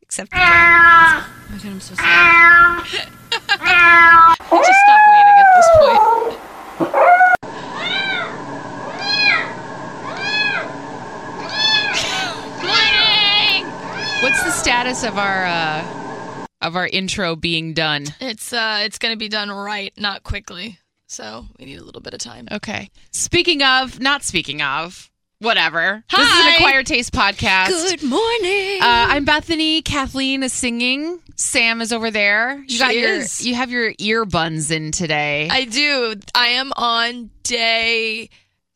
Except for oh my God, I'm so sorry. Just stop waiting at this point. Morning! What's the status of our intro being done? It's going to be done right, not quickly. So we need a little bit of time. Okay. Not speaking of, whatever. Hi. This is an Acquired Taste podcast. Good morning. I'm Bethany. Kathleen is singing. Sam is over there. You have your ear buns in today. I do. I am on day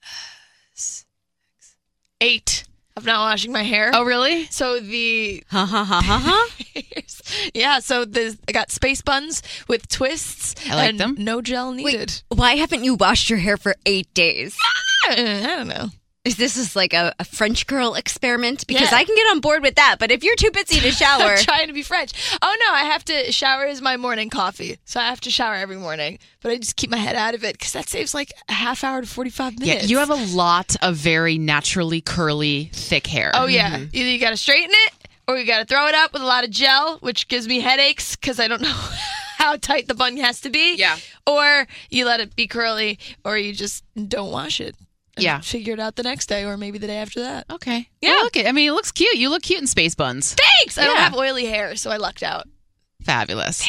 8 of not washing my hair. Oh, really? So the Ha. yeah. So I got space buns with twists. I like and them. No gel needed. Why haven't you washed your hair for 8 days? I don't know. This is like a French girl experiment? Because Yeah. I can get on board with that, but if you're too busy to shower... I'm trying to be French. Oh, no, I have to shower as my morning coffee. So I have to shower every morning. But I just keep my head out of it because that saves like a half hour to 45 minutes. Yeah, you have a lot of very naturally curly, thick hair. Oh, yeah. Either you got to straighten it or you got to throw it up with a lot of gel, which gives me headaches because I don't know how tight the bun has to be. Yeah. Or you let it be curly or you just don't wash it. And Yeah. figure it out the next day or maybe the day after that. Okay. Yeah. Well, it looks cute. You look cute in space buns. Thanks! I don't Yeah. have oily hair, so I lucked out. Fabulous.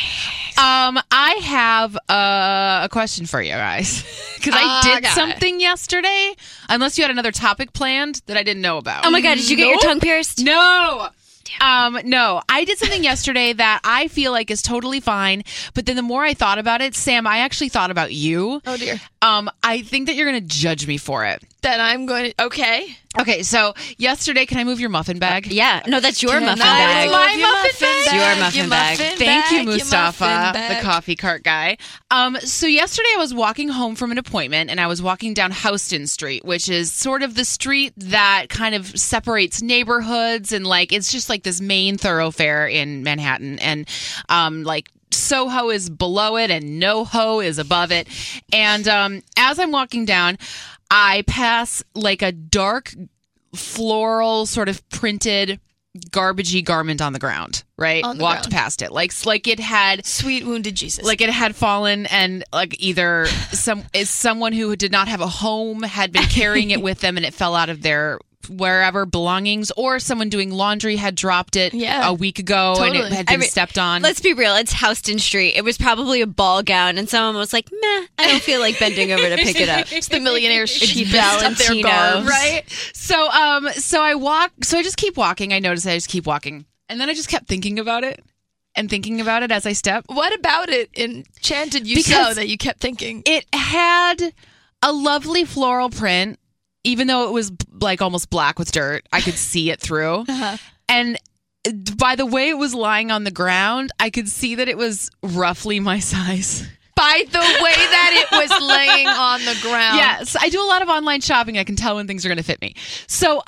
I have a question for you guys. Because I did Okay. something yesterday. Unless you had another topic planned that I didn't know about. Oh my God, did you get your tongue pierced? No. No, I did something yesterday that I feel like is totally fine. But then the more I thought about it, Sam, I actually thought about you. Oh, dear. I think that you're going to judge me for it. Then I'm going to... Okay. Okay, so yesterday, can I move your muffin bag? Yeah, no, that's your muffin No, bag. it's My muffin bag. It's your muffin bag. Thank you, Your Mustafa, muffin the bag. coffee cart guy. So yesterday I was walking home from an appointment and I was walking down Houston Street, which is sort of the street that kind of separates neighborhoods and like it's just like this main thoroughfare in Manhattan. And like Soho is below it and NoHo is above it. And as I'm walking down, I pass like a dark floral sort of printed garbagey garment on the ground, right? On the Walked ground. past it. Like it had Sweet wounded Jesus. like it had fallen and like either someone who did not have a home had been carrying it with them and it fell out of their wherever belongings, or someone doing laundry had dropped it a week ago and Totally. it had been stepped on. Let's be real, it's Houston Street. It was probably a ball gown, and someone was like, meh, I don't feel like bending over to pick it up. It's the millionaire's cheapest of their Valentino. garbs. Right? So I just keep walking. I noticed I just keep walking. And then I just kept thinking about it and thinking about it as I stepped. What about it enchanted you Because so that you kept thinking? It had a lovely floral print, even though it was like almost black with dirt. I could see it through. And by the way it was lying on the ground, I could see that it was roughly my size. By the way that it was laying on the ground. Yes, I do a lot of online shopping. I can tell when things are going to fit me. So,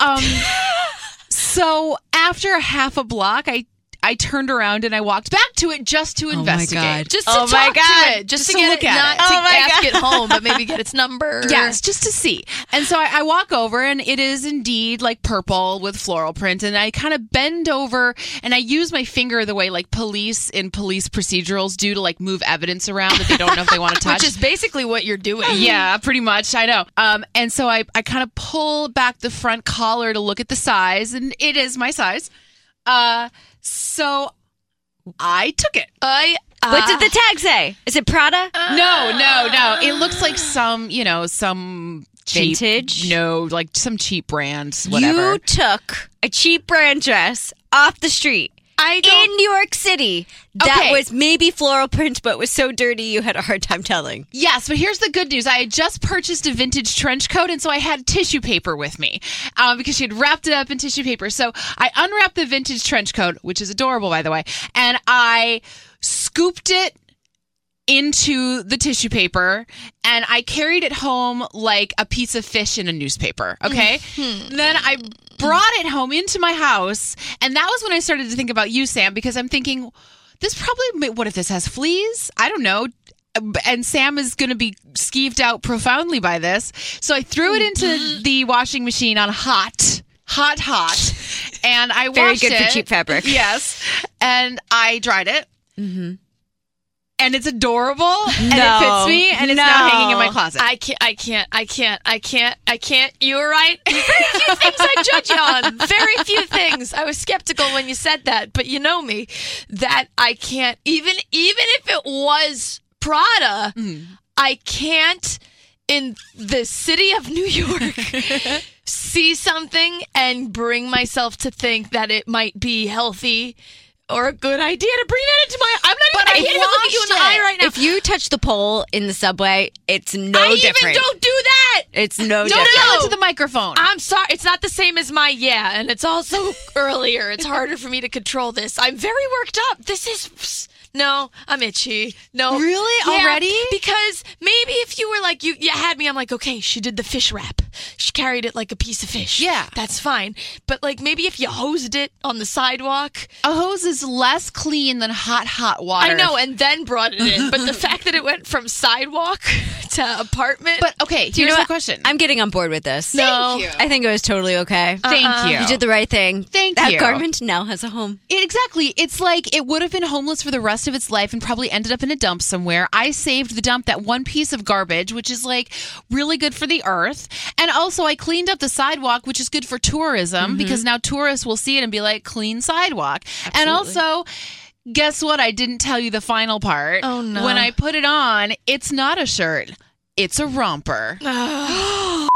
so after a half a block, I turned around and I walked back to it just to investigate. God. Just to Oh my talk God. to it. Just to to get look it, at not it. to Oh my ask God. it home, but maybe get its number. Yes, just to see. And so I walk over and it is indeed like purple with floral print. And I kind of bend over and I use my finger the way like police in police procedurals do to like move evidence around that they don't know if they want to touch. Which is basically what you're doing. Yeah, pretty much. I know. And so I kind of pull back the front collar to look at the size, and it is my size. So I took it. What did the tag say? Is it Prada? No. It looks like some cheap, Vintage? No, like some cheap brands, whatever. You took a cheap brand dress off the street in New York City that Okay. was maybe floral print, but was so dirty you had a hard time telling. Yes, but here's the good news. I had just purchased a vintage trench coat, and so I had tissue paper with me because she had wrapped it up in tissue paper. So I unwrapped the vintage trench coat, which is adorable, by the way, and I scooped it into the tissue paper and I carried it home like a piece of fish in a newspaper. Okay. Then I brought it home into my house. And that was when I started to think about you, Sam, because I'm thinking this probably, what if this has fleas? I don't know. And Sam is going to be skeeved out profoundly by this. So I threw it into the washing machine on hot hot, and I Very washed good it. for cheap fabric. Yes, and I dried it. Mm-hmm. And it's adorable, and No. it fits me, and it's now hanging in my closet. I can't. You were right. Very few things I judge you on. Very few things. I was skeptical when you said that, but you know me, that I can't, even if it was Prada, I can't, in the city of New York, see something and bring myself to think that it might be healthy or a good idea to bring that into my. I can't even look at you in the eye right now. If you touch the pole in the subway, it's no I different. even don't do that. It's no Don't different. yell into the microphone. I'm sorry. It's not the same as my and it's also earlier. It's harder for me to control this. I'm very worked up. This is. No, I'm itchy. No. Really? Yeah, Already? Because maybe if you were like, you had me, I'm like, okay, she did the fish wrap. She carried it like a piece of fish. Yeah. That's fine. But like maybe if you hosed it on the sidewalk. A hose is less clean than hot water. I know, and then brought it in. But the fact that it went from sidewalk to apartment. But okay, Do you here's know the what? question. I'm getting on board with this. No. you. I think it was totally okay. Thank you. You did the right thing. Thank that you. garment now has a home. Exactly. It's like it would have been homeless for the rest of its life and probably ended up in a dump somewhere. I saved the dump, that one piece of garbage, which is like really good for the earth. And also I cleaned up the sidewalk, which is good for tourism because now tourists will see it and be like, clean sidewalk. And also, guess what? I didn't tell you the final part. Oh, no. When I put it on, it's not a shirt. It's a romper. No.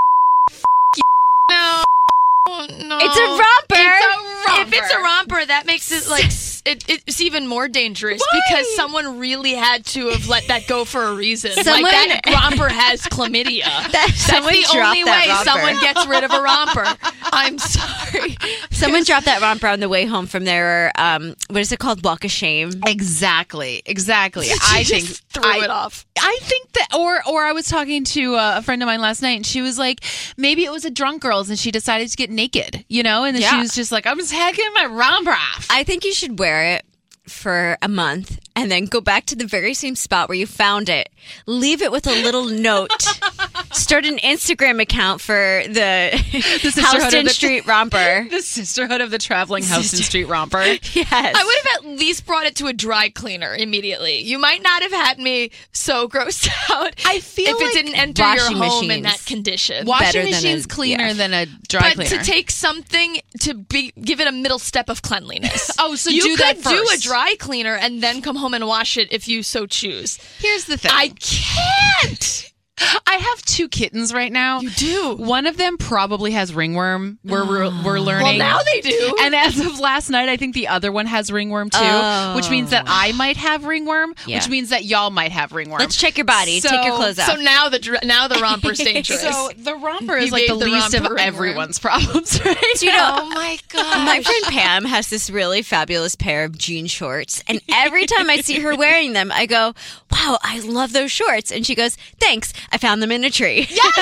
No. It's a romper. If it's a romper, that makes it like it's even more dangerous because someone really had to have let that go for a reason. Someone- like that romper has chlamydia. That's someone the dropped only that way romper. someone gets rid of a romper. I'm sorry. Someone dropped that romper on the way home from their what is it called? Walk of shame. Exactly. I think threw it off. I think that, or I was talking to a friend of mine last night, and she was like, maybe it was a drunk girls, and she decided to get naked, and then she Yeah. was just like, I'm just taking my romper off. I think you should wear it for a month and then go back to the very same spot where you found it. Leave it with a little note. Start an Instagram account for the Sisterhood Houston of the- Street romper. The Sisterhood of the Traveling Houston Street Romper. Yes. I would have at least brought it to a dry cleaner immediately. You might not have had me so grossed out I feel if it like didn't enter your washing home in machines. that condition. Washing Better than machine's a- cleaner yeah. than a dry But cleaner. to take something to give it a middle step of cleanliness. Oh, so you do could that do a first. dry cleaner and then come home and wash it if you so choose. Here's the thing. I can't. I have 2 kittens right now. You do. One of them probably has ringworm. We're learning. Well, now they do. And as of last night, I think the other one has ringworm too, Oh. which means that I might have ringworm, Yeah. which means that y'all might have ringworm. Let's check your body. So- Take your clothes off. So now the romper's dangerous. So the romper You is like the gave the least of romper ringworm. everyone's problems, right? you know, oh my god. my friend Pam has this really fabulous pair of jean shorts, and every time I see her wearing them, I go, wow, I love those shorts. And she goes, thanks, I found them in a tree.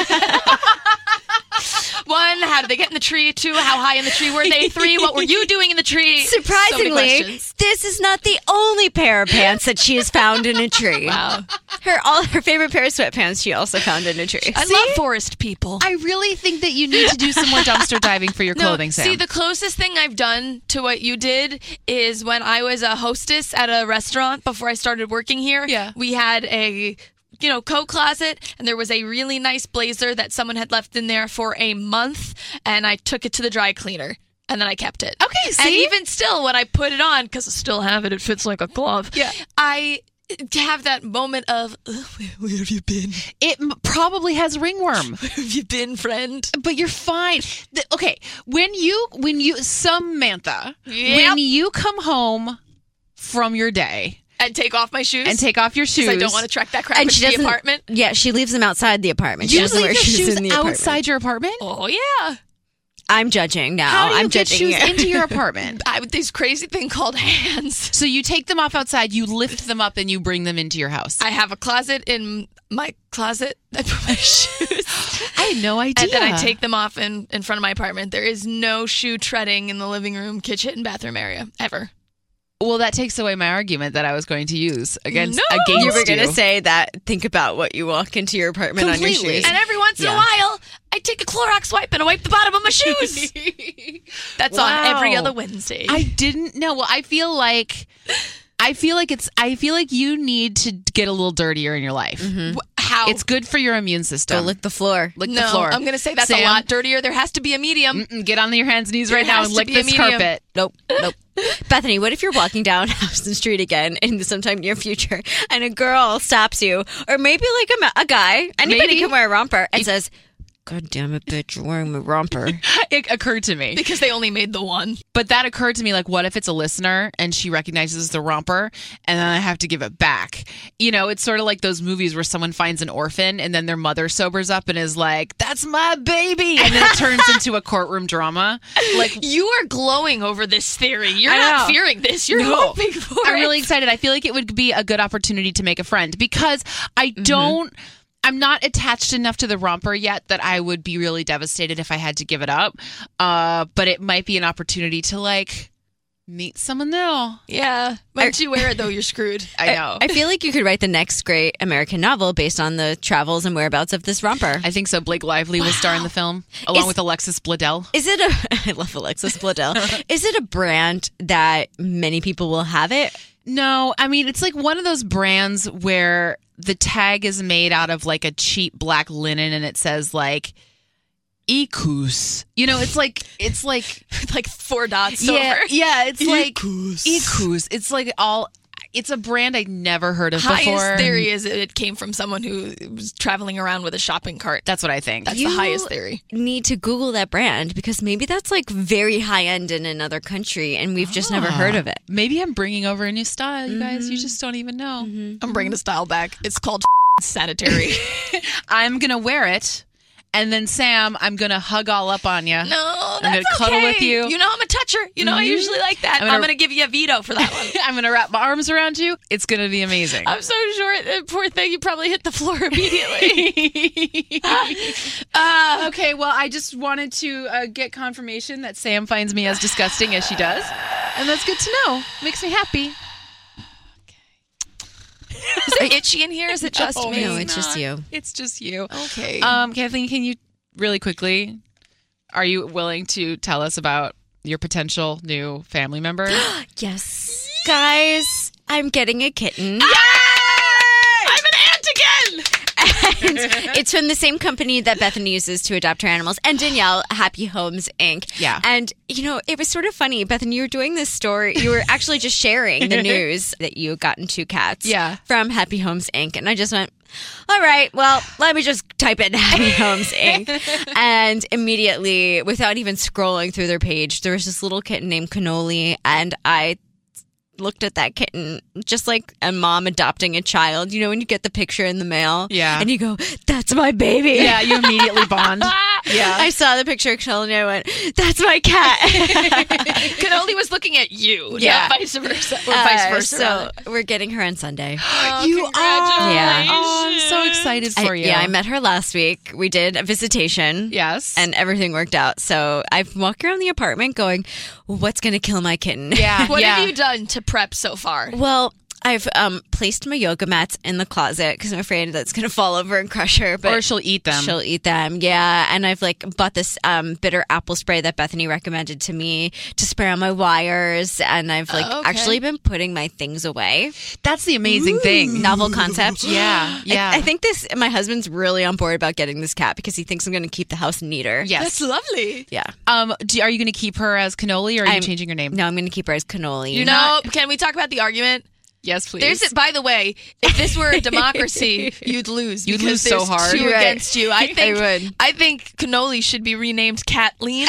One, how did they get in the tree? 2, how high in the tree were they? 3, what were you doing in the tree? So many Surprisingly, questions. this is not the only pair of pants that she has found in a tree. Wow. Her favorite pair of sweatpants she also found in a tree. I love forest people. I really think that you need to do some more dumpster diving for your clothing, Sam. See, the closest thing I've done to what you did is when I was a hostess at a restaurant before I started working here. Yeah. We had a coat closet, and there was a really nice blazer that someone had left in there for a month, and I took it to the dry cleaner. And then I kept it. Okay, see? And even still, when I put it on, because I still have it, it fits like a glove. Yeah. I have that moment of, where have you been? It probably has ringworm. Where have you been, friend? But you're fine. Okay, when you Samantha, Yep. when you come home from your day And take off my shoes. and take off your shoes, Because I don't want to track that crap And into she the doesn't. apartment. Yeah, she leaves them outside the apartment. She you doesn't leave wear your shoes in the apartment. outside your apartment. Oh, yeah. I'm judging now. How do you I'm get judging shoes you. into your apartment? I with this crazy thing called hands. So you take them off outside, you lift them up, and you bring them into your house. I have a closet in my closet. I put my shoes. I had no idea. And then I take them off in front of my apartment. There is no shoe treading in the living room, kitchen, and bathroom area ever. Well, that takes away my argument that I was going to use against No! against You were going to you. say that. Think about what you walk into your apartment on your Completely. shoes. And every once in a while, I take a Clorox wipe and I wipe the bottom of my shoes. That's on Wow. every other Wednesday. I didn't know. Well, I feel like you need to get a little dirtier in your life. How? It's good for your immune system. Go lick the floor. Lick no, the floor. I'm going to say that's Sam? a lot dirtier. There has to be a medium. Get on your hands and knees right now has and to lick be a this medium. carpet. Nope. Bethany, what if you're walking down Houston Street again in sometime near future and a girl stops you, or maybe like a guy, anybody Maybe. can wear a romper, and says, God damn it, bitch, you're wearing my romper. It occurred to me. Because they only made the one. But that occurred to me, like, what if it's a listener and she recognizes the romper and then I have to give it back? You know, it's sort of like those movies where someone finds an orphan and then their mother sobers up and is like, that's my baby. And then it turns into a courtroom drama. Like, You are glowing over this theory. You're I not know. fearing this. You're No. hoping for I'm it. really excited. I feel like it would be a good opportunity to make a friend because I'm not attached enough to the romper yet that I would be really devastated if I had to give it up. But it might be an opportunity to like meet someone new. Yeah. Once you wear it, though, you're screwed. I know. I feel like you could write the next great American novel based on the travels and whereabouts of this romper. I think so. Blake Lively will star in the film along Is- with Alexis Bledel. Is it I love Alexis Bledel. Is it a brand that many people will have it? No, I mean, it's like one of those brands where the tag is made out of like a cheap black linen and it says like Ecus. You know, it's like Like 4 dots yeah, over. yeah, it's like Ecus. It's like it's a brand I'd never heard of Highest before. theory is it came from someone who was traveling around with a shopping cart. That's what I think. That's You- the highest theory. Need to Google that brand because maybe that's like very high end in another country and we've just never heard of it. Maybe I'm bringing over a new style, you guys. You just don't even know. I'm bringing the style back. It's called sanitary. I'm going to wear it. And then, Sam, I'm going to hug all up on you. No, that's gonna cuddle okay. with you. You know I'm a toucher. You know I usually like that. I'm I'm gonna- going to give you a veto for that one. I'm going to wrap my arms around you. It's going to be amazing. I'm so short. Poor thing. You probably hit the floor immediately. Okay, well, I just wanted to get confirmation that Sam finds me as disgusting as she does. And that's good to know. Makes me happy. Is it itchy in here? Is it just me? No, it's just you. It's just you. Okay. Kathleen, can you really quickly, are you willing to tell us about your potential new family member? Yes. Guys, I'm getting a kitten. I'm an ant again. And it's from the same company that Bethany uses to adopt her animals, and Danielle, Happy Homes Inc. Yeah. And, you know, it was sort of funny, Bethany, you were doing this story. You were actually just sharing the news that you had gotten 2 cats Yeah. from Happy Homes Inc. And I just went, all right, well, let me just type in Happy Homes Inc. And immediately, without even scrolling through their page, there was this little kitten named Cannoli, and I looked at that kitten just like a mom adopting a child. You know, when you get the picture in the mail, Yeah. and you go, "That's my baby." Yeah, you immediately bond. Yeah. I saw the picture of Cannoli and I went, "That's my cat." Cannoli was looking at you, Yeah. not vice versa. Or vice versa. So we're getting her on Sunday. You are. Yeah. Oh, I'm so excited for you. Yeah, I met her last week. We did a visitation. Yes. And everything worked out. So I've walked around the apartment going, "What's going to kill my kitten?" yeah. What yeah. have you done to prep so far? Well, I've placed my yoga mats in the closet because I'm afraid that's going to fall over and crush her. But Or she'll eat them. She'll eat them, yeah. And I've like bought this bitter apple spray that Bethany recommended to me to spray on my wires. And I've like okay. actually been putting my things away. That's the amazing thing. Novel concept. Yeah. Yeah. I think my husband's really on board about getting this cat because he thinks I'm going to keep the house neater. Yes. That's lovely. Yeah. Are you going to keep her as Cannoli or are you I'm- changing her name? No, I'm going to keep her as Cannoli. No, can we talk about the argument? Yes, please. There's, by the way, if this were a democracy, you'd lose. You'd because lose so there's hard. 2 You're right. against you. I think. would. I think Cannoli should be renamed Kathleen.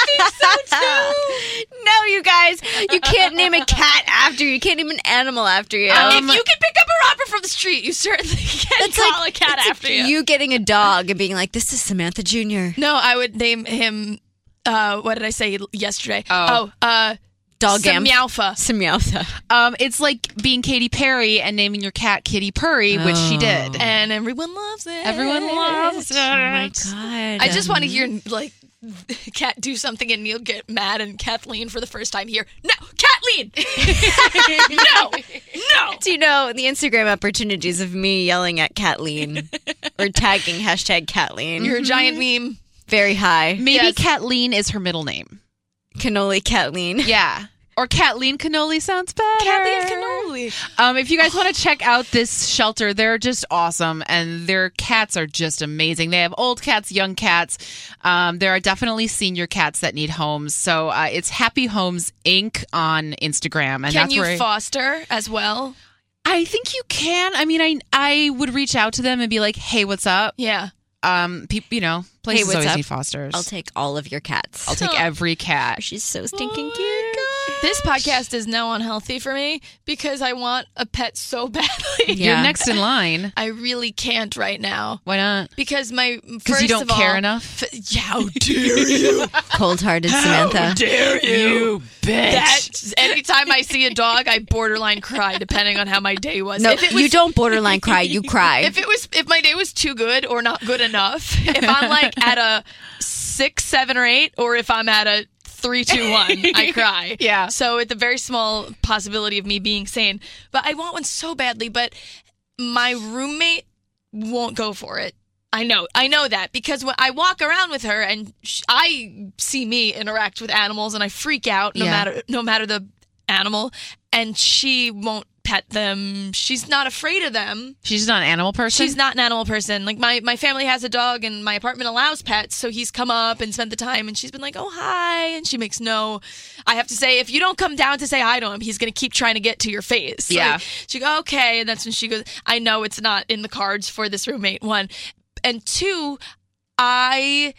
No, you guys, you can't name a cat after you. You can't name an animal after you. If you can pick up a robber from the street, you certainly can call a cat it's after like you. you getting a dog and being like, "This is Samantha Jr." No, I would name him. What did I say yesterday? Oh. Dog Gam. Samyalpha. Samantha. It's like being Katy Perry and naming your cat Kitty Purry, which she did. And everyone loves it. Everyone loves it. Oh my god! I just want to hear like Cat do something and Neil get mad and Kathleen for the first time here. No, Kathleen! No! Do you know the Instagram opportunities of me yelling at Kathleen or tagging #Kathleen? You're a giant meme. Very high. Maybe Yes. Kathleen is her middle name. Cannoli Kathleen. Yeah. Or Kathleen Cannoli sounds better. Kathleen Cannoli. If you guys want to check out this shelter, they're just awesome, and their cats are just amazing. They have old cats, young cats. There are definitely senior cats that need homes. So it's Happy Homes Inc. on Instagram, and Can that's you where foster as well? I think you can. I mean, I would reach out to them and be like, "Hey, what's up?" Yeah. People, places what's always up? need fosters. I'll take all of your cats. I'll take every cat. She's so stinking Oh cute. my God. This podcast is now unhealthy for me because I want a pet so badly. Yeah. You're next in line. I really can't right now. Why not? Because Because you don't care enough. Yeah, how dare you? Cold-hearted Samantha. Dare you? bitch. That anytime I see a dog, I borderline cry depending on how my day was. No, If it was you don't borderline cry. You cry. if my day was too good or not good enough, if I'm like at a 6, 7, or 8, or if I'm at a 3, 2, 1, I cry. Yeah. So it's a very small possibility of me being sane. But I want one so badly, but my roommate won't go for it. I know that because when I walk around with her and I see me interact with animals and I freak out no matter the animal, and she won't pet them. She's not afraid of them. She's not an animal person? She's not an animal person. Like my family has a dog and my apartment allows pets, so he's come up and spent the time and she's been like, "Oh, hi." And she makes I have to say, if you don't come down to say hi to him, he's going to keep trying to get to your face. Yeah. Like, she go, "Okay." And that's when she goes, "I know it's not in the cards for this roommate." 1. And 2, I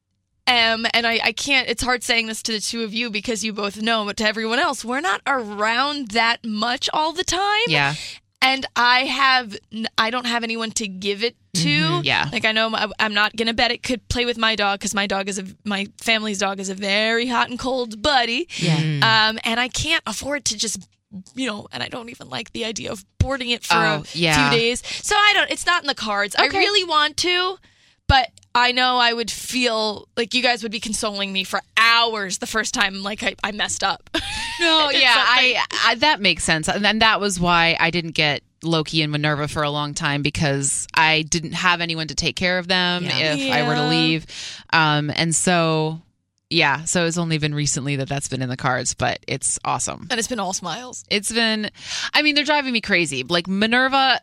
am, and I can't, it's hard saying this to the two of you because you both know, but to everyone else, we're not around that much all the time. Yeah. And I don't have anyone to give it to. Yeah. Like I know I'm not going to bet it could play with my dog because my family's dog is a very hot and cold buddy. Yeah. And I can't afford to just, and I don't even like the idea of boarding it for a few days. So it's not in the cards. Okay. I really want to, but I know I would feel like you guys would be consoling me for hours the first time like I messed up. No, It's yeah, something. I that makes sense. And then that was why I didn't get Loki and Minerva for a long time because I didn't have anyone to take care of them if I were to Yeah. leave. And so... Yeah, so it's only been recently that's been in the cards, but it's awesome. And it's been all smiles. It's been, they're driving me crazy. Like Minerva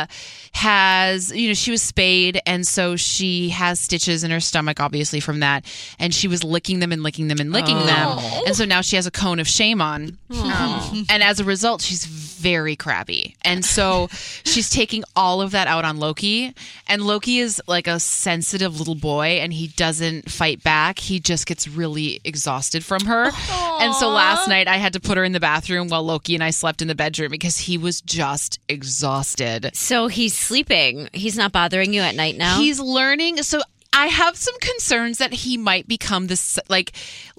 has, she was spayed, and so she has stitches in her stomach, obviously from that, and she was licking them and licking them and licking them, and so now she has a cone of shame on, and as a result, she's very crabby, and so she's taking all of that out on Loki, and Loki is like a sensitive little boy, and he doesn't fight back. He just gets really exhausted from her. And so last night I had to put her in the bathroom while Loki and I slept in the bedroom because he was just exhausted. So he's sleeping. He's not bothering you at night now? He's learning. So I have some concerns that he might become this like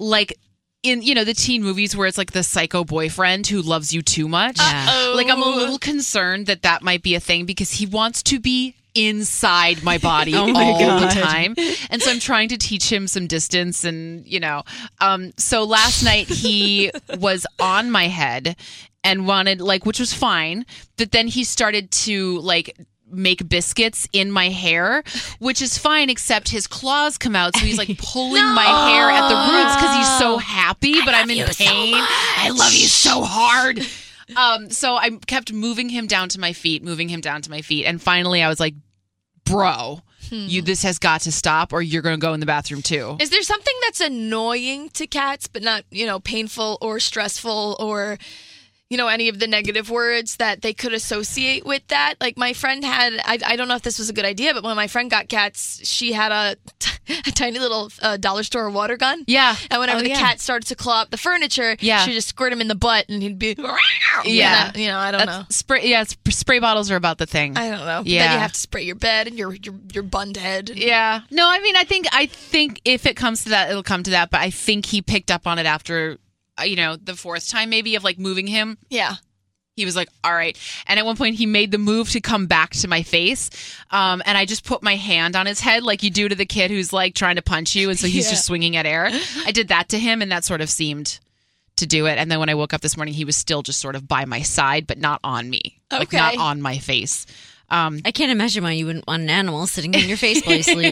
in the teen movies where it's like the psycho boyfriend who loves you too much. Yeah. Like I'm a little concerned that might be a thing because he wants to be inside my body Oh my all God. the time, and so I'm trying to teach him some distance. And so last night he was on my head and wanted which was fine, but then he started to make biscuits in my hair, which is fine, except his claws come out, so he's pulling my hair at the roots because he's so happy, but I'm in pain. I love you so hard. So I kept moving him down to my feet, and finally I was like, bro, this has got to stop or you're going to go in the bathroom too. Is there something that's annoying to cats but not, painful or stressful or, any of the negative words that they could associate with that? Like my friend had, I don't know if this was a good idea, but when my friend got cats, she had a tiny little dollar store water gun. Yeah. And whenever the cat started to claw up the furniture, she just squirt him in the butt and he'd be, Yeah. I don't know. Spray bottles are about the thing. I don't know. Yeah. Then you have to spray your bed and your bund head. Yeah. No, I think if it comes to that, it'll come to that. But I think he picked up on it after, the fourth time maybe of moving him. Yeah. He was like, all right. And at one point, he made the move to come back to my face. And I just put my hand on his head like you do to the kid who's like trying to punch you. And so he's just swinging at air. I did that to him, and that sort of seemed to do it. And then when I woke up this morning, he was still just sort of by my side, but not on me. Like not on my face. I can't imagine why you wouldn't want an animal sitting in your face while you sleep.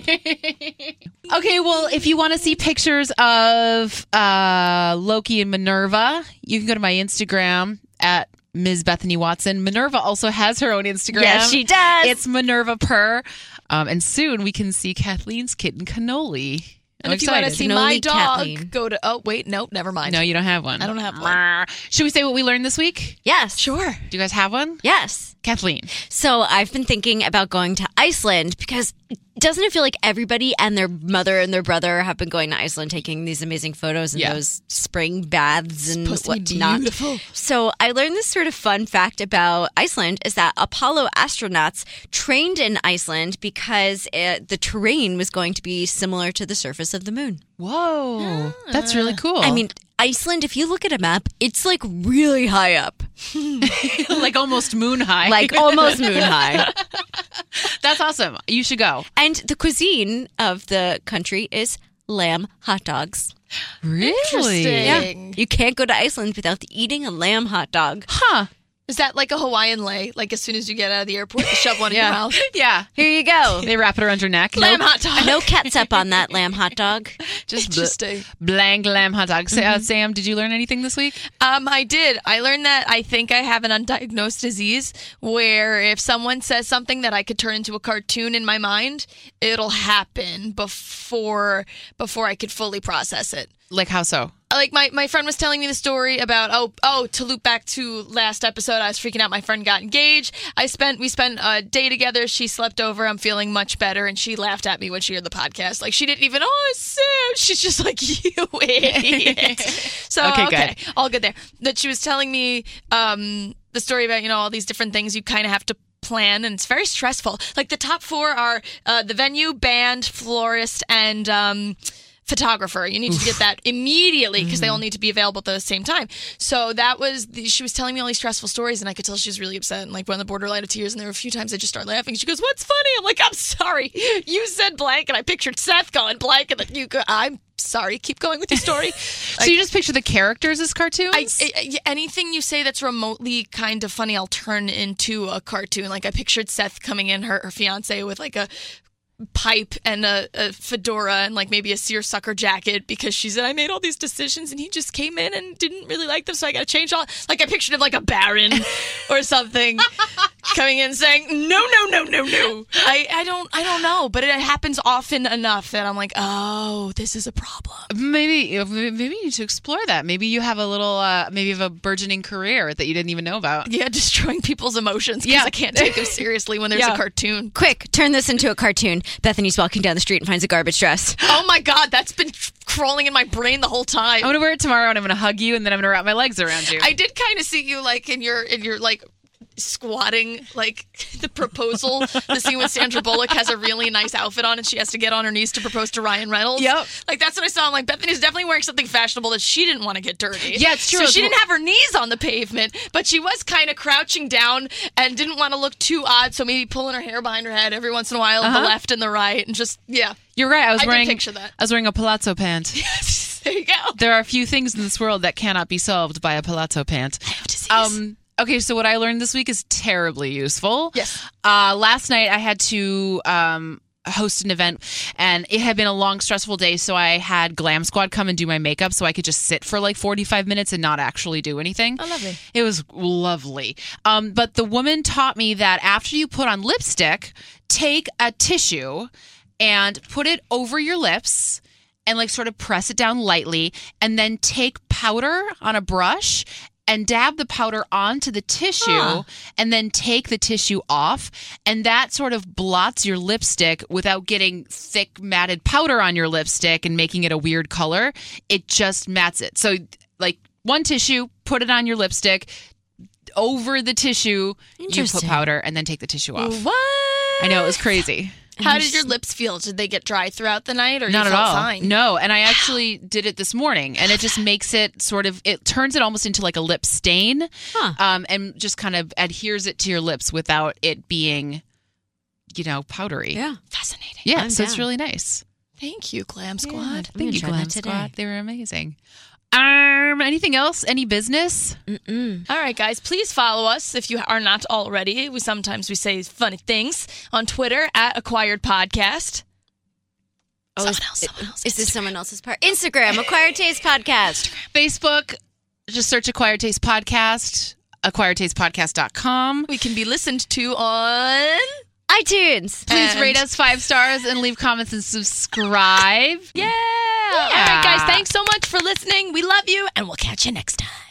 Okay, well, if you want to see pictures of Loki and Minerva, you can go to my Instagram at Ms. Bethany Watson. Minerva also has her own Instagram. Yes, she does. It's Minerva Purr. And soon we can see Kathleen's kitten, Cannoli. And if you want to see my dog, go to... Oh, wait, nope, never mind. No, you don't have one. I don't have one. Should we say what we learned this week? Yes. Sure. Do you guys have one? Yes. Kathleen. So I've been thinking about going to Iceland because doesn't it feel like everybody and their mother and their brother have been going to Iceland taking these amazing photos and those spring baths and whatnot? Beautiful. So I learned this sort of fun fact about Iceland is that Apollo astronauts trained in Iceland because the terrain was going to be similar to the surface of the moon. Whoa. That's really cool. I mean, Iceland, if you look at a map, it's like really high up. like almost moon high. Like almost moon high. That's awesome. You should go. And the cuisine of the country is lamb hot dogs. Really? Interesting. Yeah. You can't go to Iceland without eating a lamb hot dog. Huh. Is that like a Hawaiian lei? Like as soon as you get out of the airport, you shove one in your mouth? Yeah. Here you go. They wrap it around your neck. Lamb hot dog. No ketchup on that lamb hot dog. Just Interesting. blank lamb hot dog. Sam, did you learn anything this week? I did. I learned that I think I have an undiagnosed disease where if someone says something that I could turn into a cartoon in my mind, it'll happen before I could fully process it. Like how so? Like my friend was telling me the story about to loop back to last episode, I was freaking out. My friend got engaged. We spent a day together. She slept over. I'm feeling much better, and she laughed at me when she heard the podcast. Like she didn't even Sam. She's just like, you idiot. So okay, good. All good there. That she was telling me the story about all these different things you kind of have to plan, and it's very stressful. Like the top 4 are the venue, band, florist, and photographer. You need to get that immediately because they all need to be available at the same time. So she was telling me all these stressful stories, and I could tell she was really upset and like on the borderline of tears. And there were a few times I just started laughing. She goes, "What's funny?" I'm like, "I'm sorry. You said blank, and I pictured Seth going blank, and then I'm sorry. Keep going with your story." So you just picture the characters as cartoons? Anything you say that's remotely kind of funny, I'll turn into a cartoon. Like I pictured Seth coming in, her fiance, with like a pipe and a fedora and like maybe a seersucker jacket because she said I made all these decisions and he just came in and didn't really like them, so I got to change all. Like I pictured him like a baron or something coming in saying no. I don't know, but it happens often enough that I'm like, oh, this is a problem. Maybe you need to explore that. Maybe you have a little maybe you have a burgeoning career that you didn't even know about. Yeah, destroying people's emotions because I can't take them seriously when there's a cartoon. Quick, turn this into a cartoon. Bethany's walking down the street and finds a garbage dress. Oh my God, that's been crawling in my brain the whole time. I'm going to wear it tomorrow and I'm going to hug you and then I'm going to wrap my legs around you. I did kind of see you like in your like squatting, like the proposal, the scene when Sandra Bullock has a really nice outfit on and she has to get on her knees to propose to Ryan Reynolds. Yep. Like that's what I saw. I'm like, Bethany's definitely wearing something fashionable that she didn't want to get dirty. Yeah, it's true. So she didn't have her knees on the pavement, but she was kind of crouching down and didn't want to look too odd, so maybe pulling her hair behind her head every once in a while, the left and the right, and just, You're right. I did picture that. I was wearing a palazzo pant. There you go. There are a few things in this world that cannot be solved by a palazzo pant. I have disease. Okay, so what I learned this week is terribly useful. Yes. Last night I had to host an event, and it had been a long, stressful day, so I had Glam Squad come and do my makeup so I could just sit for like 45 minutes and not actually do anything. Oh, lovely. It was lovely. But the woman taught me that after you put on lipstick, take a tissue and put it over your lips and like sort of press it down lightly, and then take powder on a brush and dab the powder onto the tissue and then take the tissue off. And that sort of blots your lipstick without getting thick matted powder on your lipstick and making it a weird color. It just mats it. So like one tissue, put it on your lipstick. Over the tissue, you put powder and then take the tissue off. What? I know, it was crazy. How did your lips feel? Did they get dry throughout the night, or Not you at felt all. fine? No, and I actually did it this morning, and it just makes it it turns it almost into like a lip stain, and just kind of adheres it to your lips without it being, powdery. Yeah. Fascinating. Yeah, I'm so it's down. really nice. Thank you, Glam Squad. gonna Thank you, try Glam that today. Squad. They were amazing. Anything else? Any business? All right, guys, please follow us if you are not already. Sometimes we say funny things on Twitter at Acquired Podcast. Someone else. Is this someone else's part? Instagram, Acquired Taste Podcast. Facebook, just search Acquired Taste Podcast, acquiredtastepodcast.com. We can be listened to on iTunes. Please And- rate us 5 stars and leave comments and subscribe. Yeah. All right, guys, thanks so much for listening. We love you, and we'll catch you next time.